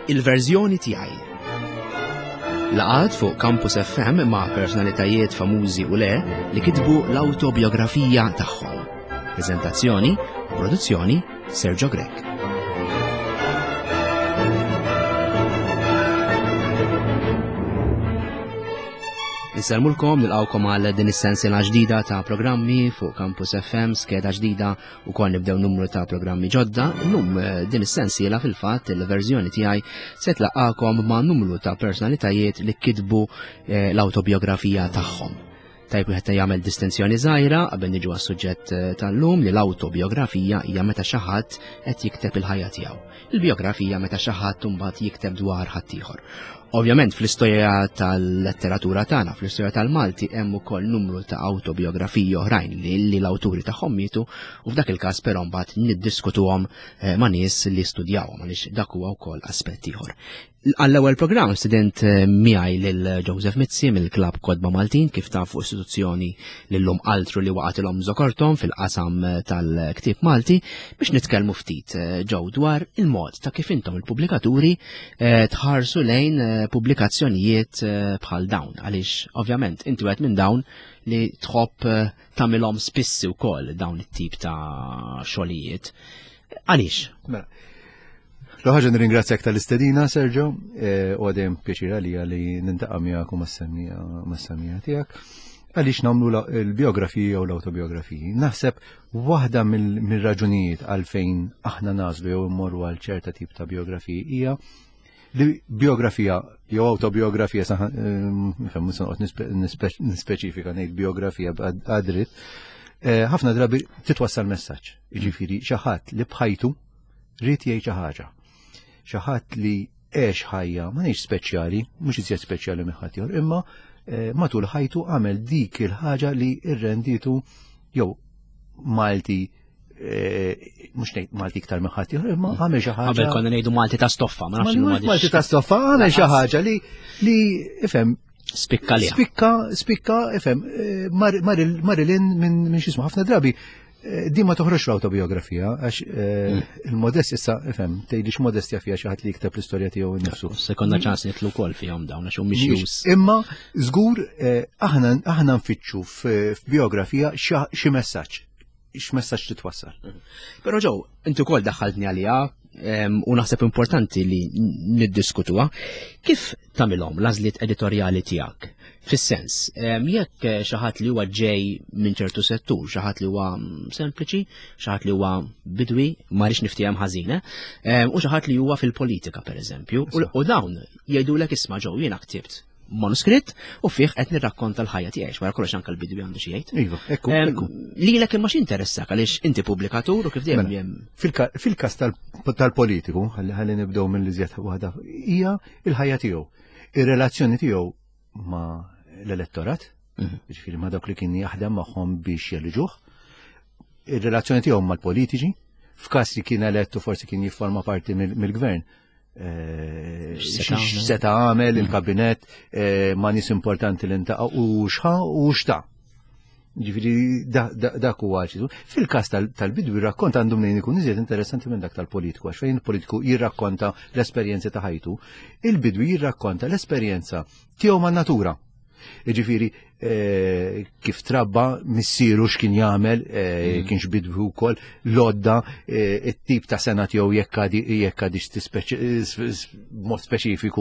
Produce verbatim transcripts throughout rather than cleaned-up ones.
il-verżjoni tiegħi. Laqgħat fuq Campus F M ma' personalitajiet famużi u le li kitbu l-awtobiografija tagħhom. Preżentazzjoni u produzzjoni Sergio Grek. Nselmulkom nilqawkom għal din is-sensiela ġdida ta' programmi fuq Campus F M, skeda ġdida u kol nibdew numru ta' programmi ġodda. Illum din is-sensiela fil-fatt il-verżjoni tiegħi se tlaqakom ma' numru ta' personalitajiet li kitbu eh, l-awtobiografija tagħhom. Tajb wieħed jagħmel distinzjoni żgħira qabel niġu għas-suġġett tal-lum li l-awtobiografija hija meta xi ħadd qed jikteb il-ħajja tiegħu. Il-biografija meta xi ħadd imbagħad jikteb dwar ħadd ieħor. Ovvjament fl-istorja tal-letteratura tagħna, fl-istorja tal-Malti hemm ukoll numru ta' awtobiografiji oħrajn li, li l-awturi tagħhom mietu u f'dak il-każ però mbagħad niddiskutuhom eh, ma' nies li studjawhom għaliex dak huwa wkoll aspett ieħor. Għall-ewwel programm student miegħi lil Joseph Mizzi mill-Klabb Kodba Maltin kif tafu istituzzjoni li llum altru li waqgħetilhom żokorthom fil-qasam tal-ktieb Malti biex nitkellmu ftit ġew dwar il-mod ta' kif intom il-pubblikaturi tħarsu lejn pubblikazzjonijiet bħal dawn għaliex ovvjament inti wieħed minn dawn li tħobb tagħmilhom spissi wkoll dawn it-tip ta' xogħlijiet. Għaliex? L-ħagġa nirringrazzjak tal-istedina, Sergio, u għadem pjaċir għalija li nintaqa' miegħek u mas-semmija tiegħek. Għaliex nagħmlu l-biografiji u l-awtobiografiji. Naħseb waħda mill-raġunijiet għalfejn aħna nażlu jew immorru għal ċerta tip ta' biografiji hija li biografija jew awtobiografija nifhem mhux noqgħod nispeċifika ngħid biografija għadrit, ħafna drabi titwassal messaġġ. Jiġifieri xi ħadd li bħajtu rrid jgħid xi ħaġa. Xi ħadd li għex ħajja m'għandix speċjali, mhux iżjed speċjali minn ħadd ieħor, imma matul ħajtu għamel dik il-ħaġa li rrenditu jew Malti mhux ngħid Malti iktar minn ħadd ieħor, imma għamel xi ħaġa. Qabel konna ngħidu Malti ta' stoffa, ma nafx il Malti ta' stoffa, għamel xi ħaġa li li ifhem spikka liha. Spikka, spikka, ifhem marilin minn x'ismu ħafna drabi. Di ma toħroġ l-autobiografija, għax il-modest issa, ifhem, tgħidix modestja fiha xi ħadd li jikteb l-istorja tiegħu innifsu. Sekonna ċans nitlu wkoll fihom dawn għax mhix. Imma żgur aħna nfittxu f'biografija xi messaġġ, x'messaġġ titwassal. Però ġew, inti wkoll daħħaltni għaliha u naħseb importanti li niddiskutuha. Kif tagħmilhom l-għażliet editorjali tiegħek? Fis-sens, jekk xi ħadd li huwa ġej minn ċertu settur, xi ħadd li huwa sempliċi, xi ħadd li huwa bidwi, ma rridx niftihem ħażina, u xi ħadd li huwa fil-politika pereżempju, u dawn jgħidulek isma' ġew jiena ktibt manuskritt u fih qed nirrakkonta l-ħajja tiegħi, wara kollox anke l-bidwi għandu xi jgħid. Iva, ekku, ekku. Lilek imma x'interessak għaliex inti pubblikatur u kif dejjem hemm. Fil-każ tal-politiku, ħalli nibdew mill-iżjed waħda, hija l-ħajja tiegħu. Ir-relazzjoni tiegħu ma' l-elettorat, ġifieri ma' dawk li kien jaħdem magħhom biex jeliġuh, ir-relazzjoni tiegħu mal-politiċi, f'każ li kien elettu forsi kien jifforma parti mill-gvern. X'seta għamel il-kabinet ma' nies importanti li ntaqa' u x'ha u x'ta'. Ġifieri dak huwa ċitu. Fil-każ tal-bidwi rakkonta għandu minn ikun iżjed interessanti minn dak tal-politiku, għax fejn il-politiku jirrakkonta l-esperjenzi ta' ħajtu, il-bidwi jirrakkonta l-esperjenza tiegħu man-natura. Ġifieri kif trabba missieru x'kien jagħmel, kienx bidwi wkoll lodda it-tip ta' sena tiegħu jekk għadix b'mod speċifiku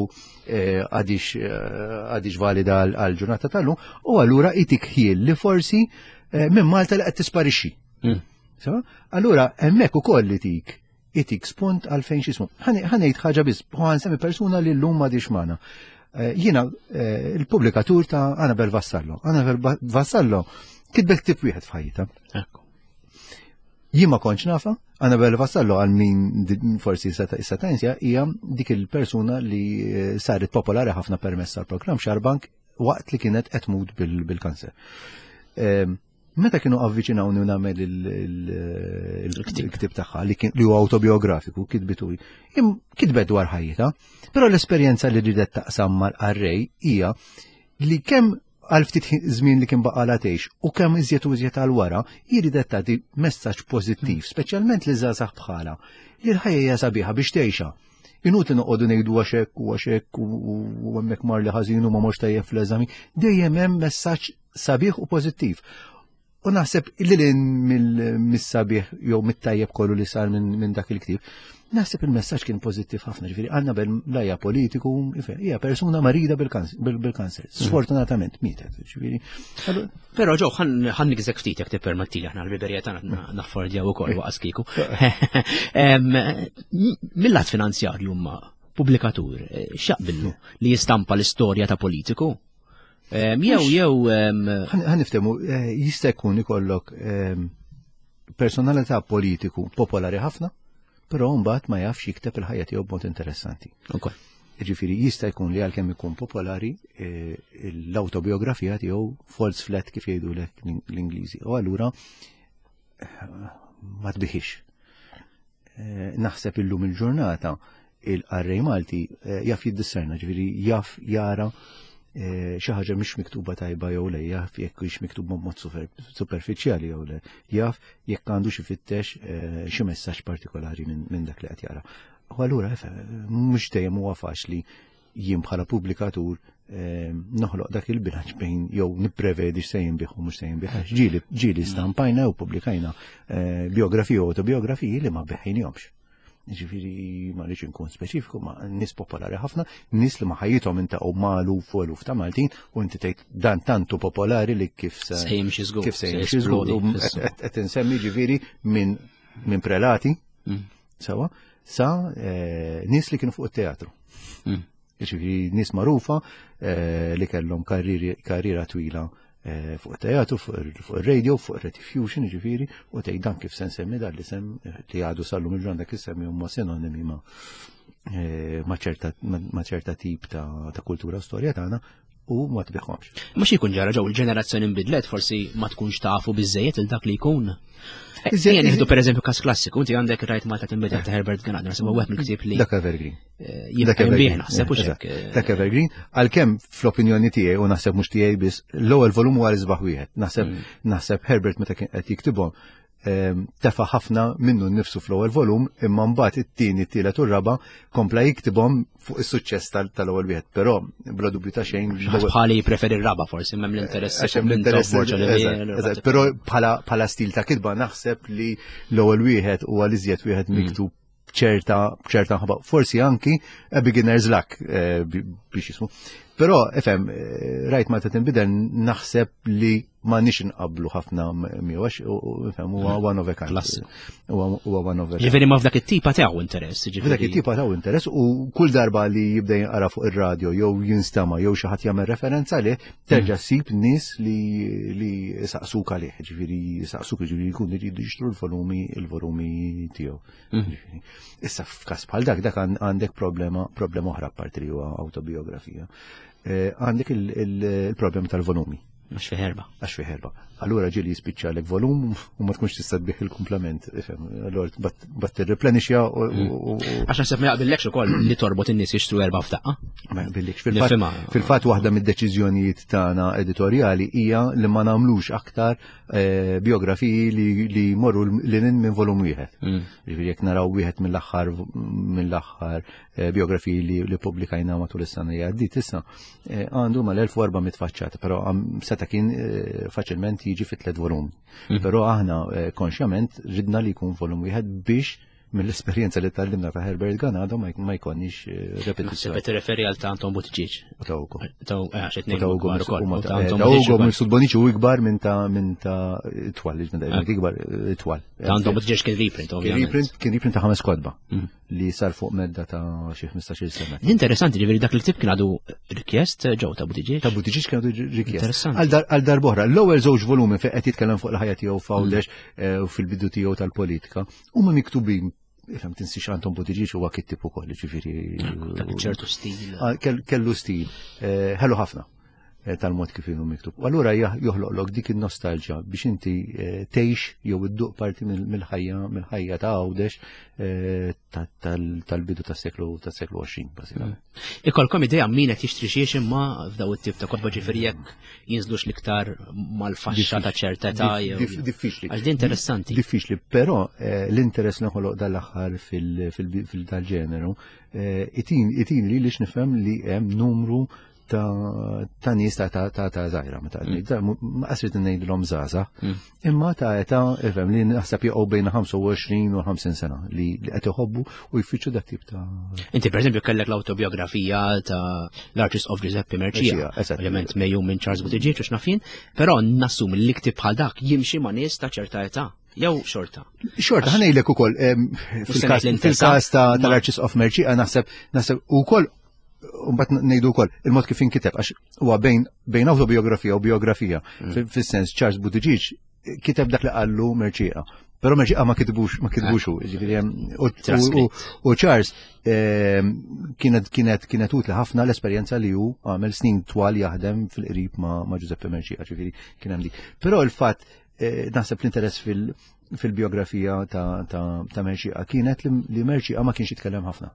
għadix valida għall-ġurnata tal-lum, u allura itik ħiel li forsi minn Malta li qed tisparixxi. Allura hemmhekk ukoll li tik itik spunt għalfejn x'ismu. Ħanejt ħaġa biss, ħansemmi persuna li llum m'għadix magħna. Jiena il-pubblikatur ta' Annabel Vassallo. Annabel Vassallo kitbet ktib wieħed f'ħajjitha. Jien ma kontx nafa, Annabel Vassallo għal min forsi issa tensja hija dik il-persuna li saret popolari ħafna permezz tal-programm Xarbank waqt li kienet qed tmut bil-kanser. Meta kienu avviċinawni u nagħmel il-ktib tagħha li huwa autobiografiku kitbitu kitbet dwar ħajjitha, però l-esperjenza li ridet taqsam mal-qarrej hija li kemm għal ftit żmien li kien baqala tgħix u kemm iżjed u iżjed għal wara jridet tagħti messaġġ pożittiv, speċjalment li żgħażagħ bħala li l-ħajja hija sabiħa biex tgħixha. Inut noqogħdu ngħidu għaxek u għaxek u hemmhekk mar li ħażin u ma morx tajjeb fl-eżami, dejjem hemm messaġġ sabiħ u pożittiv. U naħseb li mis-sabiħ jew mit-tajjeb kollu li sar minn dak il-ktieb, naħseb il-messaġġ kien pożittiv ħafna, ġifieri għandna bel-lajja politiku, hija persuna marida bil-kanser. Sfortunatament mietet, ġifieri. Però ġew ħan nigżek ftit jekk tippermettili aħna l-biberija tagħna naffordjaw ukoll waqas kieku. Mill-lat finanzjarju huma pubblikatur x'jaqbillu li jistampa l-istorja ta' politiku? Jew jew ħan niftehmu jista' jkun ikollok personalità politiku popolari ħafna, però mbagħad ma jafx jikteb il-ħajja tiegħu b'mod interessanti. Ġifieri jista' jkun li għalkemm ikun popolari l-awtobiografija tiegħu false flat kif jgħidulek l-Ingliżi. U allura ma tbiħix. Naħseb illum il-ġurnata il-qarrej Malti jaf jiddisserna, ġifieri jaf jara xi ħaġa mhix miktuba tajba jew le, jaf jekk hix miktuba b'mod superfiċjali jew le, jaf jekk għandu xi fittex xi messaġġ partikolari minn dak li qed jara. U allura mhux dejjem huwa faċli jien bħala pubblikatur noħloq dak il-bilanċ bejn jew nipprevedi x'se jinbih u mhux se jinbih. Ġieli ġieli stampajna u pubblikajna biografiji u autobiografiji li ma beħħinihomx. Ġifiri ma rridx inkun speċifiku, ma nis popolari ħafna, nis li ma ħajjithom intaqgħu malu fuq eluf ta' Maltin u inti tgħid dan tantu popolari li kif se jimxi żgur. Kif se jimxi żgur. Qed insemmi ġifieri minn prelati sewa sa nies li kienu fuq it-teatru. Ġifieri nies magħrufa li kellhom karriera twila fuq teatru, fuq il-radio, fuq il-Retifusion, ġifiri, u tgħid dan kif se nsemmi dan li sem li għadu sallum il-ġurnata kif semmi huma sinonimi ma' ċerta tip ta' kultura u storja tagħna u ma tbiħħomx. Mhux jkun ġara ġew il-ġenerazzjoni nbidlet forsi ma tkunx tafu biżejjed il dak li jkun. Ejja nieħdu pereżempju każ klassiku, inti għandek Rajt Malta tinbidel ta' Herbert Ganadra, nasib wieħed mill-ktieb li dak Evergreen. Jibqa' bih naħseb hux hekk. Dak Evergreen, għalkemm fl-opinjoni tiegħi u naħseb mhux tiegħi biss l-ewwel volum huwa l-isbaħ wieħed. Naħseb naħseb Herbert meta kien qed jiktibhom tefa' ħafna minnu nnifsu fl-ewwel volum, imma mbagħad it-tieni, it-tielet u r-raba' kompla jiktibhom fuq is-suċċess tal-ewwel wieħed, però bla dubju ta' xejn. Bħali preferi r-raba forsi m'hemm l-interess. Però bħala stil ta' kitba naħseb li l-ewwel wieħed huwa l-iżjed wieħed miktub ċerta ċerta ħabba, forsi anki a beginner's luck biex jismu. Però efhem Rajt Malta tinbidel naħseb li ma nix inqablu ħafna miegħu huwa one of a kind. Huwa one of a kind. Ġifieri ma f'dak it-tipa tiegħu interess. F'dak it-tipa tiegħu interess u kull darba li jibda jinqara fuq ir-radjo jew jinstama' jew xi ħadd jagħmel referenza lih terġa' ssib nies li saqsuk għalih, ġifieri saqsuk ġifieri jkun iridu jixtru l-volumi il-volumi tiegħu. Issa f'każ bħal dak dak għandek problema problema oħra apparti li huwa awtobiografija. Għandek il-problema tal-volumi. Għax fi ħerba. Għax fi ħerba. Allura ġieli jispiċċalek volum u ma tkunx tista' tbieħ il-kumplament. Allura bat tirreplenixja u. Għax naħseb ma jaqbillekx ukoll li torbot in-nies jixtru erba' f'daqqa. Ma jaqbillekx. Fil-fatt waħda mid-deċiżjonijiet tagħna editorjali hija li ma nagħmlux aktar biografiji li jmorru lil minn volum wieħed. Ġifieri jekk naraw wieħed mill-aħħar mill-aħħar biografiji li pubblikajna matul is-sena li għaddiet issa għandu mal-elf u erba'miet faċċata, però seta' kien faċilment jiġi fit tliet volumi. Però aħna konxjament ridna li jkun volum wieħed biex mill-esperjenza li tallimna ta' Herbert Ganadra ma jkollniex repetizzjoni. Se referi għal ta' Anton Buttigieg. Ta' Ugo. Ta' għax qed ngħidu ta' Ugo minn Buttigieg u ikbar minn ta' minn ta' twal, ikbar twal. Ta' Anton Buttigieg kien reprint, ovvjament. Kien reprint ta' ħames kodba li sar fuq medda ta' xi ħmistax-il sena. Interessanti ġifieri dak il-tip kien għadu rikjest ġew ta' Buttigieg. Ta' Buttigieg kien għadu rikjest. Għal darb'oħra, l-ewwel żewġ volumi fejn qed jitkellem fuq il-ħajja tiegħu f'għawdex u fil-bidu tiegħu tal-politika huma miktubin. Ifhem tinsix Anton Buttigieg huwa kittib ukoll, ġifieri. Dak ċertu stil. Kellu stil. Ħelu ħafna. tal-mod kif inhu miktub. U allura joħloqlok dik in-nostalġja biex inti tgħix jew idduq parti mill-ħajja mill-ħajja ta' Għawdex tal-bidu tas-seklu tas-seklu għoxrin bażikament. Ikolkom idea min qed jixtri xiex imma f'daw it-tip ta' kotba ġifieri jekk jinżlux l-iktar mal-faxxa ta' ċerta età jew. Diffiċli. Għax di interessanti. Diffiċli, però l-interess noħoloq dal-aħħar fil-dal-ġeneru itin li lix nifhem li hemm numru ta' nies ta' ta' ta' żgħira meta ma qasrit ngħidilhom żgħażagħ, imma ta' età ifhem li naħseb jaqgħu bejn ħamsa u għoxrin u ħamsin sena li qed iħobbu u jfittxu dak tip ta' Inti pereżempju kellek l-awtobiografija ta' l-Artist of Giuseppe Mercia, ovvjament mejjum minn Charles Buttigieg u x'nafin, però nassum li ktib bħal dak jimxi ma' nies ta' ċerta età. Jew xorta. Xorta, ħanejlek ukoll fil-każ tal-Artist of Mercia naħseb naħseb ukoll Umbat nejdu kol, il-mod kif inkiteb, għax huwa bejn autobiografija u biografija, fil-sens Charles Buttigieg kiteb dak li qallu Mercia, però Mercia ma kitbux ma kitbux u Charles kienet kienet utli ħafna l-esperjenza li hu għamel snin twal jaħdem fil-qrib ma' Giuseppe Mercia, ġifieri kien hemm dik. Però il-fatt naħseb l-interess fil-biografija ta' Mercia kienet li Mercia ma kienx jitkellem ħafna.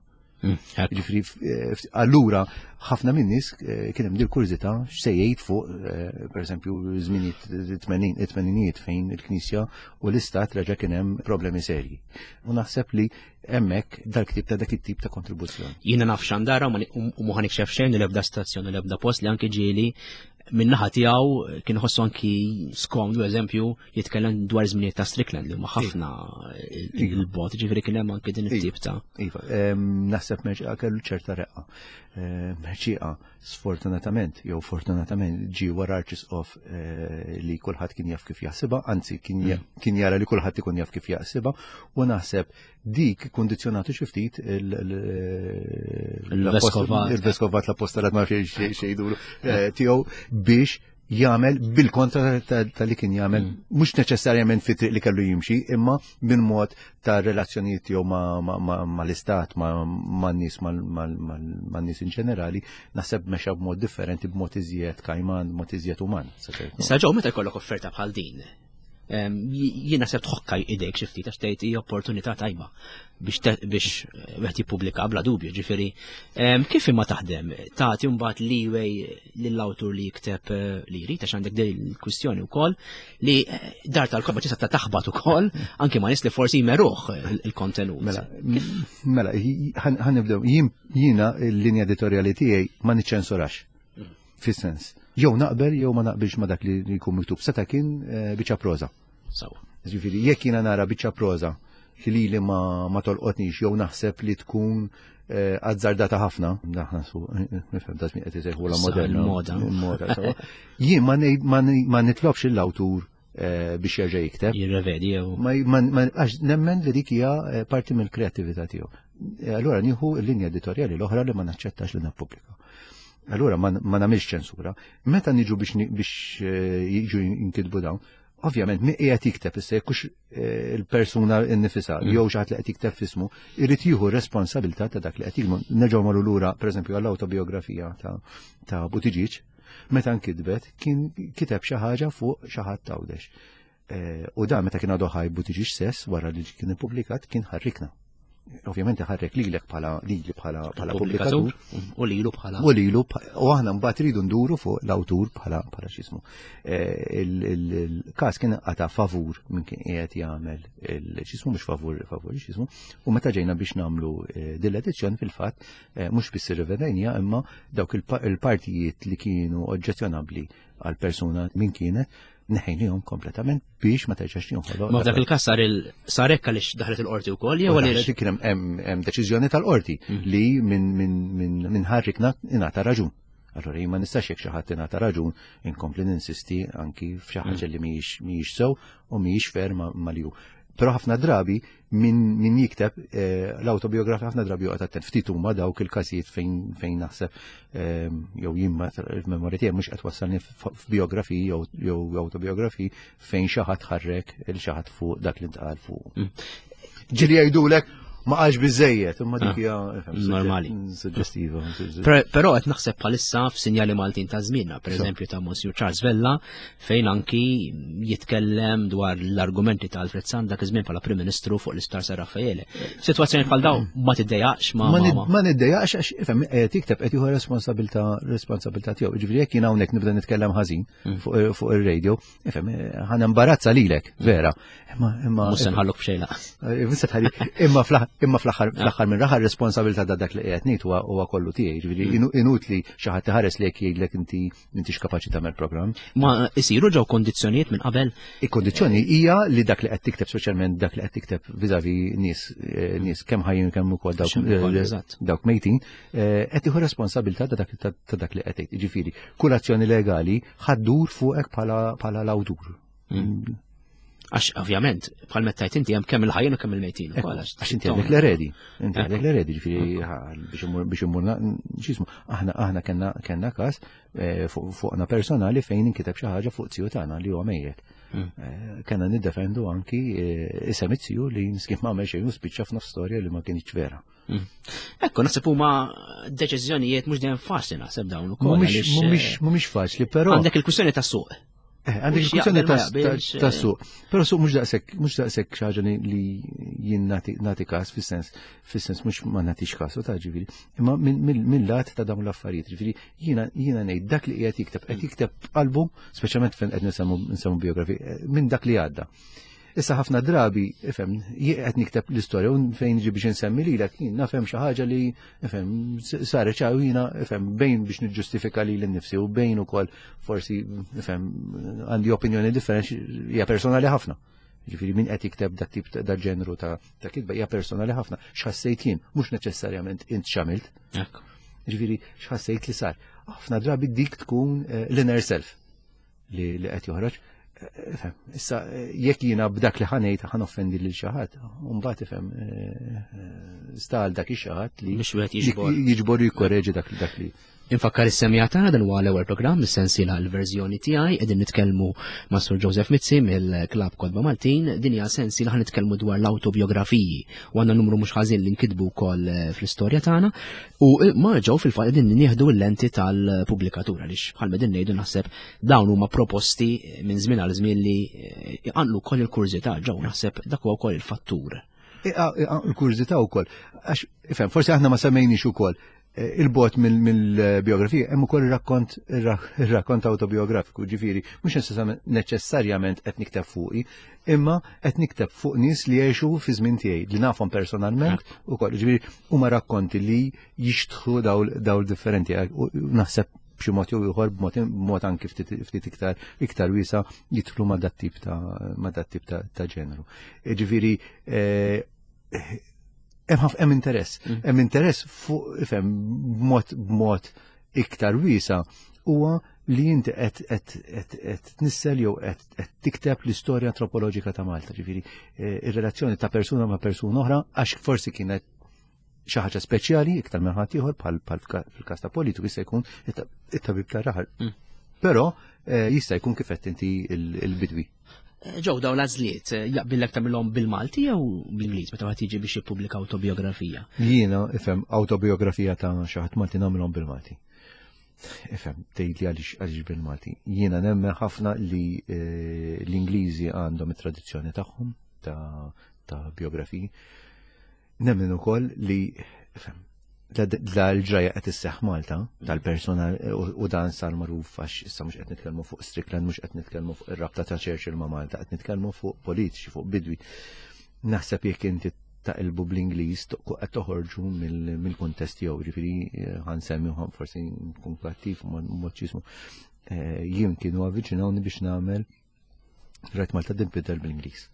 Allura ħafna min nies kien hemm dil kurżità x'se jgħid fuq pereżempju żminijiet it-tmeninijiet fejn il-Knisja u l-Istat reġa' kien hemm problemi serji. U naħseb li hemmhekk dak-tip ta' dak it-tip ta' kontribuzzjoni. Jiena naf x'għandara u ma ħanikxef xejn l-ebda stazzjon l-ebda post li anke ġieli min-naħa tiegħu kien ħossu anki skomdu eżempju jitkellem dwar żminijiet ta' Strickland li huma ħafna il-bot, ġifieri kien hemm anke din it-tip ta' Iva, naħseb Mercia kellu ċerta reqqa. Mercia sfortunatament jew fortunatament ġi wara Artist of li kulħadd kien jaf kif jaħsibha, anzi kien jara li kulħadd ikun jaf kif jaħsibha u naħseb dik kundizzjonatu xi ftit il-Veskovat l-Apostolat ma xejdulu tiegħu biex jagħmel bil-kontra tal-li kien jagħmel mhux neċessarjament fit-triq li kellu jimxi, imma minn mod ta' relazzjonijiet tiegħu mal-istat, man-nies man-nies in ġenerali, naħseb mexa b'mod differenti b'mod iżjed kajman, b'mod iżjed uman. Issa ġew meta jkollok offerta bħal din. Jiena se tħokkaj idejk xi ftit għax tgħid hija opportunità tajba biex wieħed jippubblika bla dubju, ġifieri kif imma taħdem tagħti mbagħad leeway lill-awtur li jikteb li jrid għax għandek din il-kwistjoni wkoll li dar tal-kobba tista' taħbad ukoll anke ma nies li forsi jmeruh il-kontenut. Mela, mela, ħanibdew jiena l-linja editorjali tiegħi ma niċċensurax. Fis-sens. Jew naqbel jew ma naqbilx ma dak li jkun miktub. Seta' kien biċċa proża. Ġifieri jekk jiena nara biċċa proża li li ma ma tolqotnix jew naħseb li tkun azzardata ħafna, daħna su nifhem da żmien qed isejħu la moderna. Jien ma nitlobx l-awtur biex jerġa' jikteb. Jirrevedi jew. Għax nemmen li dik hija parti mill-kreattività tiegħu. Allura nieħu l-linja editorjali l-oħra li ma naċċettax li nappubblika. Allura ma nagħmilx ċensura. Meta niġu biex jiġu jinkitbu dawn, ovvjament min qiegħed jikteb issa jekkux il-persuna nnifisha jew xi ħadd li qed jikteb f'ismu, irid jieħu responsabilità ta' dak li qed jikmu. Nerġgħu magħlu lura pereżempju għall-awtobiografija ta' Buttigieg, meta nkitbet kien kiteb xi ħaġa fuq xi ħadd Għawdex. U dan meta kien għadu ħaj Buttigieg stess wara li kien ippubblikat kien ħarrikna. Ovvjament ħarrek lilek bħala lili bħala bħala pubblikatur u lilu bħala u lilu u aħna mbagħad iridu nduru fuq l-awtur bħala bħala x'ismu. Il-każ kien għata favur minn kien qiegħed jagħmel x'ismu mhux favur favur x'ismu u meta ġejna biex nagħmlu din l-edizzjoni fil-fatt mhux biss irrivedejna imma dawk il-partijiet li kienu oġġezzjonabbli għal persuna min kienet neħejnijom kompletament biex ma terġax jinħolok. Ma dak il-każ sar hekk għaliex daħlet il-qorti wkoll jew għaliex kien hemm deċiżjoni tal-qorti li minn ħarrikna ingħata raġun. Allora jien ma nistax jekk xi ħadd ingħata raġun inkompli ninsisti anki f'xi ħaġa li mhijiex sew u mhijiex fer ma li hu. Però ħafna drabi min jikteb l-autobiografija ħafna drabi joqgħod attent ftit huma dawk il-każijiet fejn naħseb jew jien il-memorja tiegħi mhux qed wassalni f'biografiji jew autobiografiji fejn xi ħadd ħarrek il xi ħadd fuq dak li ntqal fuq. Ġieli jgħidulek ma għax biżejjed, imma dik hija normali. Suġġestiva. Però qed naħseb bħalissa f'sinjali Maltin ta' żmienna, pereżempju ta' Monsignor Charles Vella, fejn anki jitkellem dwar l-argumenti ta' Alfred Sand dak iż-żmien bħala Prim Ministru fuq l-Istar San Raffaele. Sitwazzjoni bħal dawn ma tiddejjaqx ma ma niddejjaqx għax ifhem qed jikteb qed jieħu responsabilità responsabilità tiegħu. Jiġifieri jekk jien hawnhekk nibda nitkellem ħażin fuq ir-radio, ifhem ħan imbarazza lilek, vera. Imma imma mhux se nħalluk f'xejn imma imma fl-aħħar fl-aħħar minn raħar responsabilità ta' dak li qed ngħid huwa kollu tiegħi, jiġifieri inutli xi ħadd iħares lek jgħidlek inti m'intix kapaċi tagħmel programm. Ma isiru ġew kondizzjonijiet minn qabel? Il-kondizzjoni hija li dak li qed tikteb speċjalment dak li qed tikteb viżavi nies nies kemm ħajjin kemm ukoll dawk dawk mejtin qed tieħu responsabilità ta' dak li qed tgħid. Jiġifieri kull azzjoni legali ħaddur fuqek bħala l-awtur. Għax ovvjament bħal mettajt inti hemm kemm il-ħajjin u kemm il-mejtin. Għax inti għandek l-eredi, inti għandek l-eredi, ġifieri biex immurna x'ismu aħna aħna kellna każ fuqna personali fejn inkiteb xi ħaġa fuq tiju tagħna li huwa mejjed. Kellna niddefendu anki isem it-tiju li niskif m'għamel xejn u spiċċa f'nofs storja li ma kienx vera. Ekku, naħseb huma deċiżjonijiet mhux dejjem faċli naħseb dawn ukoll. Mhumiex faċli, però għandek il-kwistjoni tas-suq. Għandek il-kwistjoni tas-suq, però suq mhux daqshekk mhux daqshekk xi ħaġa li jien nagħti każ fis-sens fis-sens mhux ma nagħtix każ ta' ġifieri. Imma mill-lat ta' dawn l-affarijiet, ġifieri jiena jiena ngħid dak li qiegħed jikteb qed jikteb qalbu, speċjalment fejn qed nisemmu biografi, minn dak li għadda. Issa ħafna drabi, ifhem, qed nikteb l-istorja u fejn ġi biex insemmi lilek jien nafhem xi ħaġa li ifhem saret ċaw jiena ifhem bejn biex niġġustifika lili nnifsi u bejn ukoll forsi ifhem għandi opinjoni differenti hija personali ħafna. Ġifieri min qed jikteb dak tip ta' ġenru ta' kitba hija personali ħafna. X'ħassejt jien, mhux neċessarjament int x'għamilt. Ġifieri x'ħassejt li sar. Ħafna drabi dik tkun l-inner self li qed joħroġ. Issa, jekk jiena b'dak li ħanejt ħan offendi lil xi ħadd, mbagħad ifhem stal dak ix-xi ħadd li jiġbor jikkorreġi dak li. Infakkar is-semija tagħna dan huwa l-ewwel programm mis-sensiela l-verżjoni tiegħi qegħdin nitkellmu ma' Sur Joseph Mizzi mill-Klabb Kodba Maltin, din hija sensiela ħan nitkellmu dwar l-awtobiografiji u għandna numru mhux ħażin li nkitbu wkoll fl-istorja tagħna u ma ġew fil-fatt qegħdin nieħdu l-lenti tal-pubblikatura għaliex bħal medin ngħidu naħseb dawn huma proposti minn żmien għal żmien li għandu wkoll il-kurżità ġew naħseb dak huwa wkoll il-fattur. Il-kurżità wkoll għax ifhem forsi aħna ma semmejniex ukoll il-bot mill-biografija, hemm ukoll ir-rakkont ir-rakkont autobiografiku, ġifieri mhux neċessarjament qed nikteb fuqi, imma qed nikteb fuq nies li jgħixu fi żmien tiegħi li nafhom personalment ukoll, ġifieri huma rakkonti li jixtħu dawl differenti naħseb b'xi mod jew ieħor b'mod anke ftit iktar iktar wiesa jidħlu ma' dat tip ta' ma' dat tip ta' ġeneru. Ġifieri hemm interess, hemm interess fuq ifhem b'mod b'mod iktar wiesa huwa li inti qed tnissel jew qed tikteb l-istorja antropoloġika ta' Malta, ġifieri ir-relazzjoni ta' persuna ma' persuna oħra għax forsi kienet xi ħaġa speċjali iktar minn ħadd ieħor bħal fil-każ ta' politiku jista' jkun it-tabib tar-raħal. Però jista' jkun kif qed inti l-bidwi. Ġew dawn l-għażliet jaqbillek tagħmilhom bil-Malti jew bl-Ingliż meta wieħed jiġi biex jippubblika awtobiografija? Jiena ifhem awtobiografija ta' xi ħadd Malti nagħmilhom bil-Malti. Ifhem tgħidli għaliex għaliex bil-Malti. Jiena nemmen ħafna li l-Ingliżi għandhom it-tradizzjoni tagħhom ta' biografiji. Nemmen ukoll li ifhem l-ġraja qed isseħħ Malta tal-persona u dan sar magħruf għax issa mhux qed nitkellmu fuq Strickland, mhux qed nitkellmu fuq ir-rabta ta' Churchill ma' Malta, qed nitkellmu fuq politiċi, fuq bidwi. Naħseb jekk inti taqilbu bl-Ingliż qed toħorġu mill-kuntest jew ġifieri ħansemmi forsi nkun kattiv mod ġismu. Jien kienu avviċinawni biex nagħmel Rajt Malta tinbidel bl-Ingliż.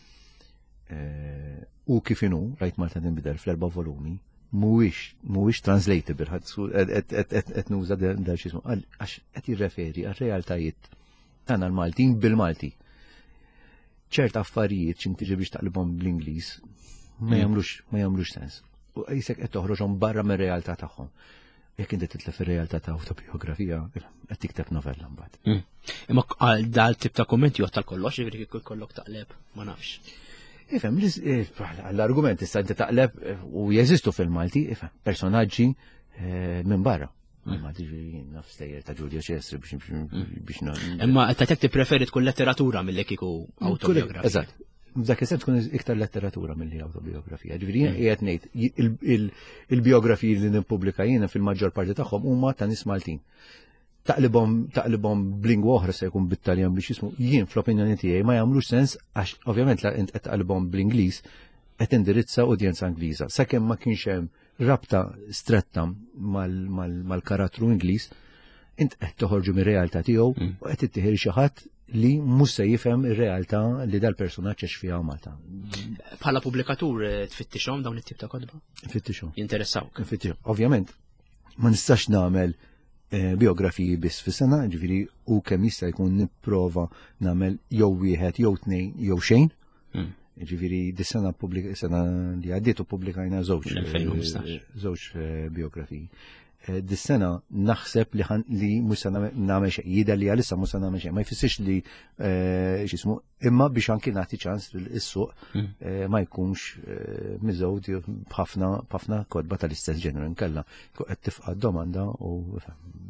U kif inhu Rajt Malta tinbidel fl-erba' volumi mhuwiex mhuwiex translatable qed nuża dal xi għax qed jirreferi għar-realtajiet tagħna l-Maltin bil-Malti. ċert affarijiet x'inti ġi biex taqlibhom bl-Ingliż ma jagħmlux ma jagħmlux sens. U qisek qed toħroġhom barra mir-realtà tagħhom. Jekk inti titlef ir-realtà ta' awtobiografija qed tikteb novella mbagħad. Imma għal dal tip ta' kumment joħ tal-kollox jiġri kif kollok taqleb ma nafx. Ifhem, l-argument issa inti taqleb u jeżistu fil-Malti, ifhem, personaġġi minn barra. Ma tiġi naf stejjer ta' Giulio Cesare biex Imma ta' preferi tkun letteratura mill-li kiku autobiografija. Eżatt. F'dak is-sens tkun iktar letteratura milli autobiografija. Ġifieri qiegħed ngħid il-biografiji li nippubblika jiena fil-maġġor parti tagħhom huma ta' nies Maltin. Taqlibhom taqlibhom b'lingwa oħra se jkun bit-Taljan biex jismu jien fl-opinjoni tiegħi ma jagħmlux sens għax ovvjament la int qed taqlibhom bl-Ingliż qed indirizza udjenza Ingliża. Sakemm ma kienx hemm rabta stretta mal-karattru Ingliż, int qed toħorġu mir-realtà tiegħu u qed ittieħed xi ħadd li mhux se jifhem ir-realtà li dal-personaġġ għex fiha Malta. Bħala pubblikatur tfittixhom dawn it-tip ta' kodba? Nfittixhom. Jinteressawk? Nfittixhom. Ovvjament ma nistax nagħmel biografiji biss fis-sena, ġifieri u kemm jista' jkun nipprova nagħmel jew wieħed jew tnejn jew xejn. Ġifieri dis-sena sena li għaddiet u pubblikajna żewġ żewġ biografiji. Dis-sena naħseb li li mhux se nagħmel xejn, jidher li għalissa mhux se nagħmel xejn, ma jfissirx li x'ismu, imma biex anki nagħti ċans is-suq ma jkunx miżgħud b'ħafna b'ħafna kodba tal-istess ġeneru nkella qed tifqa' domanda u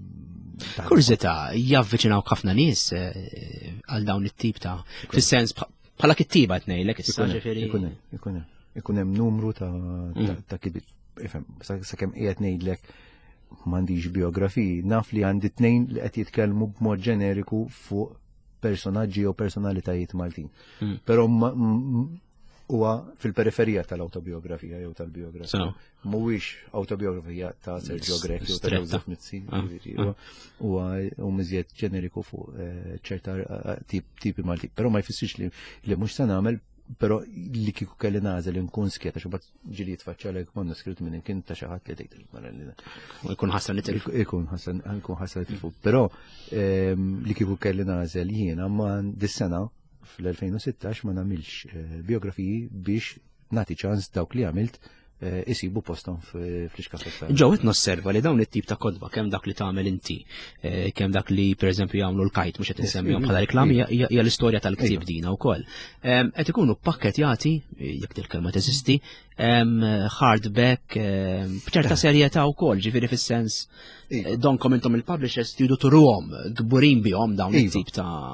Kurzita, javviċinaw ħafna nies għal dawn it-tip ta' fis-sens bħala kittiba tnejlek issa ġifieri. Ikun hemm numru ta' kibit. Ifhem, sakemm qiegħed ngħidlek m'għandix biografiji, naf li għandi tnejn li qed jitkellmu b'mod ġeneriku fuq personaġġi jew personalitajiet Maltin. Però huwa fil-periferija tal-autobiografija jew tal-biografija. Mhuwiex autobiografija ta' Sergio Greco jew ta' Joseph Mizzi. Huwa hu miżjed ġeneriku fuq ċerta tipi Malti. Però ma jfissirx li mhux se nagħmel, però li kieku kelli nażel inkun skieta xi bad ġili jitfaċċalek manuskritt minn kien ta' xi ħadd li tgħid Ikun ħassan nitilfu. Ikun ħassan ikun ħassan nitilfu. Però li kieku kelli nażel jiena ma dis-sena fl-elfejn u sittax ma nagħmilx biografiji biex nagħti ċans dawk li għamilt isibu postom fl-iskafetta. Ġew qed nosserva li dawn it-tip ta' kodba kemm dak li tagħmel inti, kemm dak li pereżempju jagħmlu l-kajt mhux qed insemmihom bħala reklam hija l-istorja tal-ktieb dina wkoll. Qed ikunu pakketjati, jekk il-kelma teżisti, hardback b'ċerta serjetà wkoll, ġifieri fis-sens donkom intom il-publishers tridu turuhom kburin bihom dawn it-tip ta'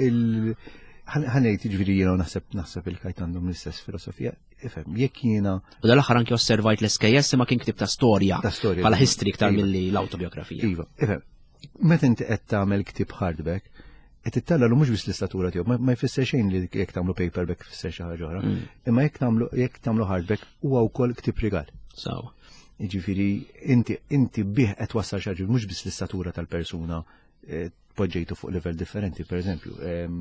ħanejt ġifieri jiena naħseb naħseb il-kajt għandhom l-istess filosofija. Ifhem, jekk jiena. U dal-aħħar anke osservajt l-S K S ma kien ktib ta' storja bħala history iktar milli l-autobiografija. Iva, ifhem. Meta inti qed tagħmel ktieb hardback, qed tittallalu mhux biss l-istatura tiegħu, ma jfisser xejn li jekk tagħmlu paperback fisser xi ħaġa oħra. Imma jekk tagħmlu jekk tagħmlu hardback huwa wkoll ktieb rigal. Sawa. Jiġifieri inti inti bih qed wassal xi ħaġa mhux biss l-istatura tal-persuna poġġejtu fuq level differenti, per eżempju,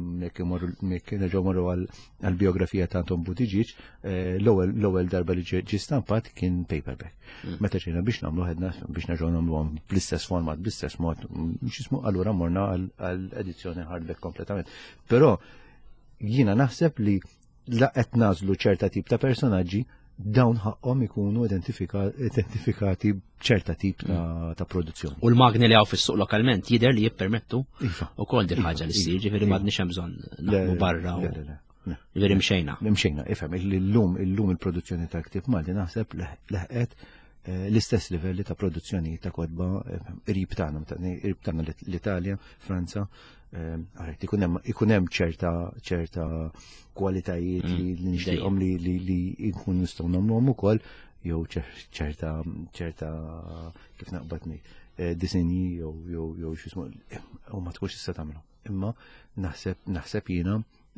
jekk nerġgħu morru għall-biografija ta' Anton Buttigieg, l-ewwel darba li ġie stampat kien paperback. Meta ġejna biex nagħmlu ħedna biex nerġgħu nagħmluhom bl-istess format, bl-istess mod, x'ismu allura morna għall-edizzjoni hardback kompletament. Però jiena naħseb li qed nażlu ċerta tip ta' personaġġi dawn ħaqhom ikunu identifikati b'ċerta tip ta' produzzjoni. U l-magni li għaw fis-suq lokalment jidher li jippermettu ukoll din ħaġa li ssir, ġifieri m'għadniex hemm bżonn naħdmu barra. Ġifieri mxejna. Mxejna, ifhem, illum illum il-produzzjoni ta' ktieb Malti naħseb leħqet l-istess livelli ta' produzzjoni ta' kodba qrib tagħna, qrib tagħna l-Italja, Franza. Għarret, ikun hemm ċerta ċerta kwalitajiet li nixtieqhom li nkun nistgħu nagħmluhom ukoll jew ċerta ċerta kif naqbad ngħid disinji jew jew jew x'ismu u ma tkunx tista' tagħmlu. Imma naħseb naħseb jiena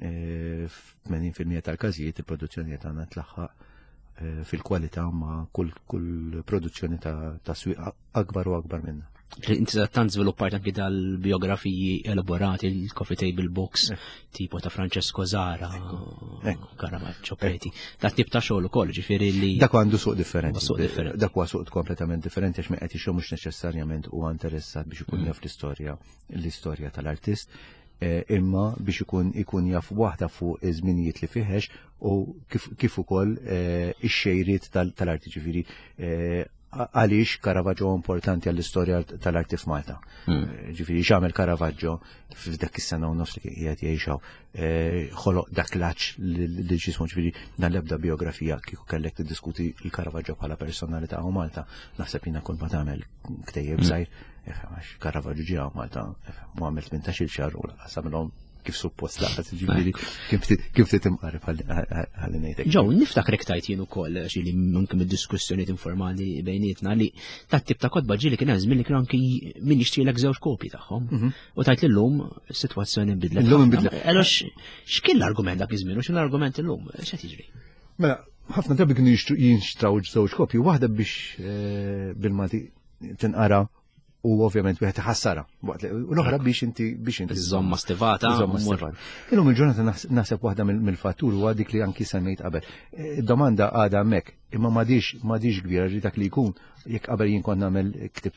f'tmaniin fil-mija tal-każijiet il-produzzjoni tagħna tlaħħaq fil-kwalità ma' kull produzzjoni ta' swieq akbar u akbar minnha. Inti tant żviluppajt anki dal-biografiji elaborati, il-Coffee Table Books, tipo ta' Francesco Zara, Caravaggio, Preti. Dat tip ta' xogħol ukoll, ġifieri li. Dak għandu suq differenti. Dak huwa suq kompletament differenti għax ma qed ixhom mhux neċessarjament huwa interessat biex ikun jaf l-istorja l-istorja tal-artist, imma biex ikun ikun jaf waħda fuq iż-żminijiet li fiħex u kif ukoll ix-xejriet tal-arti ġifieri għaliex Caravaggio importanti għall-istorja tal-arti f'Malta. Ġifieri x'għamel Caravaggio f'dak is-sena u nofs li qiegħed jgħixaw ħoloq dak l-aċċ li ġismu ġifieri l-ebda biografija kieku kellek tiddiskuti l-Caravaggio bħala personalità u Malta, naħseb jiena kull ma tagħmel ktejjeb żgħir, għax Caravaggio ġie Malta u għamel tmintax-il xahar u qasamilhom kif suppost laqgħet ġifieri kif titimqareb ħalli ngħidlek. Ġew niftakar tajt jien ukoll xi mumkin mid-diskussjonijiet informali bejnietna li tat-tip ta' kotba ġieli kien hemm żmien li kien anki min jixtrilek żewġ kopji tagħhom. U tajt llum is-sitwazzjoni nbidlet. Illum inbidlet. Allora x'kien l-argument dak iż-żmien u x'in l-argument illum? X'qed jiġri? Mela, ħafna drabi kienu jinxtraw żewġ kopji, waħda biex bil-Malti tinqara u ovvjament wieħed iħassara. U l-oħra biex inti biex inti żomma stivata. Żomma stivata. Illum il-ġurnata naħseb waħda mill-fattur huwa dik li anki semmejt qabel. Id-domanda għadha hemmhekk, imma m'għadix m'għadix kbira ġi dak li jkun jekk qabel jien kont nagħmel ktib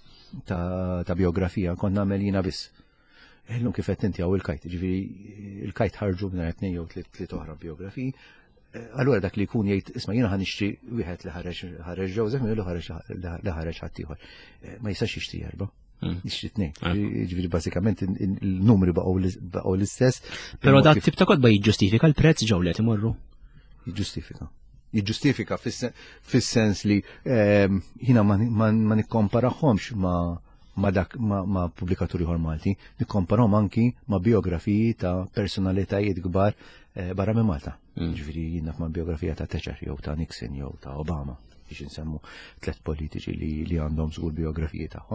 ta' biografija, kont nagħmel jiena biss. Illum kif qed inti hawn il-kajt, ġifieri il-kajt ħarġu minn tnejn jew tliet oħra biografiji. Allura dak li jkun jgħid isma' jiena ħanixtri wieħed li ħareġ ħareġ Joseph millu ħareġ li ħareġ ħadd ieħor. Ma jistax jixtri erba'. Jixtri tnejn. Ġifieri bażikament il-numri baqgħu l-istess. Però dak tip ta' kotba jiġġustifika l-prezz ġew li qed imorru. Jiġġustifika. Jiġġustifika fis-sens li jiena ma nikkomparahomx ma' ma dak ma pubblikaturi ħor Malti, nikkomparahom anki ma biografiji ta' personalitajiet kbar barra minn Malta. Ġifieri jiena ma biografija ta' Thatcher jew ta' Nixon jew ta' Obama biex insemmu tliet politiċi li għandhom żgur biografiji tagħhom.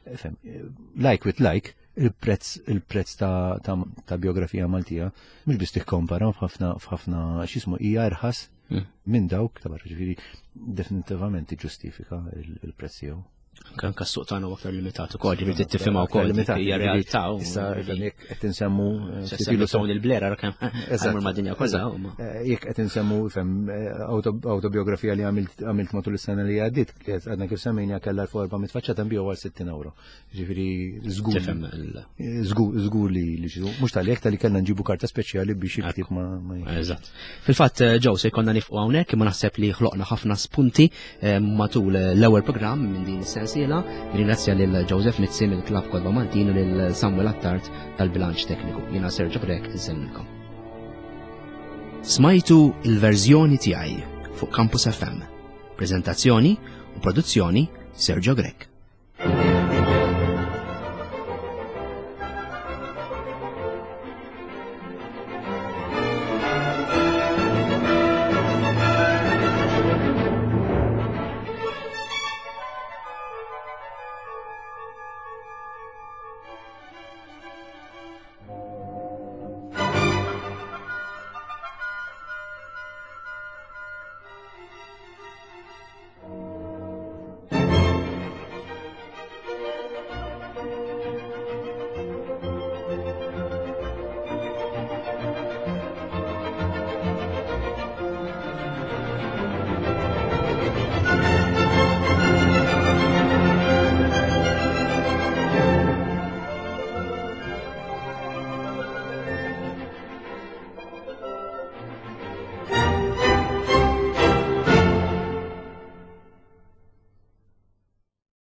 Like with like, il-prezz il-prezz ta' biografija Maltija mhux biss tikkompara f'ħafna x'ismu hija irħas minn dawk ta' barra, ġifieri definitivament tiġġustifika il-prezz jew. Kan kas-suq tagħna aktar limitat ukoll, ġifieri tifhimha wkoll hija realtà. Issa jekk qed insemmu tilu Tony il-Blair kemm għamur mad-dinja kollha. Jekk qed insemmu fem autobiografija li għamilt matul is-sena li għaddiet, għadna kif semmejna kellha l-forba mitfaċċata nbiju għal sittin euro. Ġifieri żgur żgur li mhux tal-jekk tal-li kellna nġibu karta speċjali biex jiktib ma. Eżatt. Fil-fatt ġew se jkollna nifqu hawnhekk imma naħseb li ħloqna ħafna spunti matul l-ewwel programm minn din is-sensiela. Ringrazzja lil Joseph Mizzi mill-Klabb Kotba Maltin u lil Samuel Attard tal-Bilanċ Tekniku. Jiena Sergio Grek insellmilkom. Smajtu il-verżjoni tiegħi fuq Campus F M. Preżentazzjoni u produzzjoni Sergio Grek.